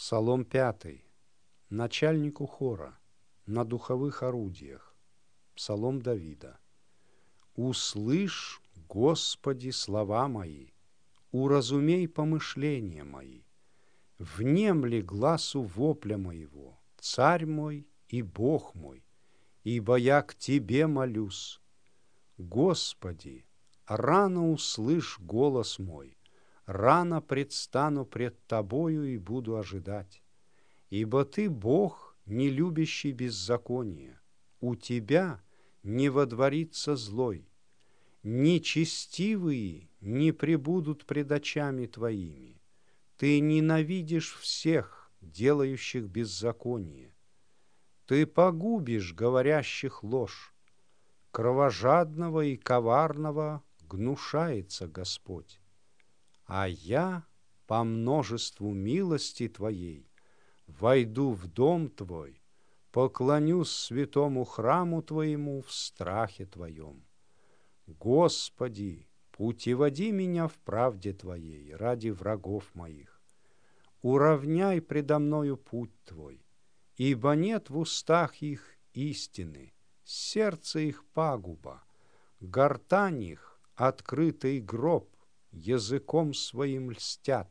Псалом 5. Начальнику хора на духовых орудиях. Псалом Давида. «Услышь, Господи, слова мои, уразумей помышления мои, внемли гласу вопля моего, Царь мой и Бог мой, ибо я к Тебе молюсь. Господи, рано услышь голос мой, рано предстану пред Тобою и буду ожидать. Ибо Ты Бог, не любящий беззакония, у Тебя не водворится злой, нечестивые не пребудут пред очами Твоими. Ты ненавидишь всех, делающих беззаконие. Ты погубишь говорящих ложь. Кровожадного и коварного гнушается Господь. А я по множеству милости Твоей войду в дом Твой, поклонюсь святому храму Твоему в страхе Твоем. Господи, путеводи меня в правде Твоей ради врагов моих. Уравняй предо мною путь Твой, ибо нет в устах их истины, сердце их пагуба, гортань их открытый гроб, языком своим льстят.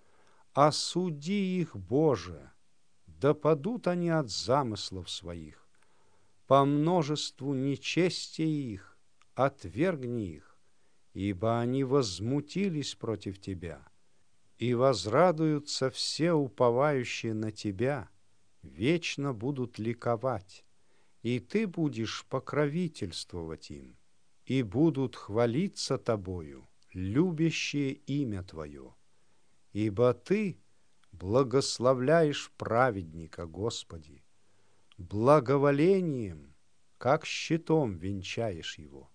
Осуди их, Боже, да падут они от замыслов своих. По множеству нечестия их отвергни их, ибо они возмутились против Тебя. И возрадуются все уповающие на Тебя, вечно будут ликовать, и Ты будешь покровительствовать им, и будут хвалиться Тобою, любящие имя Твое. Ибо Ты благословляешь праведника, Господи, благоволением, как щитом венчаешь его.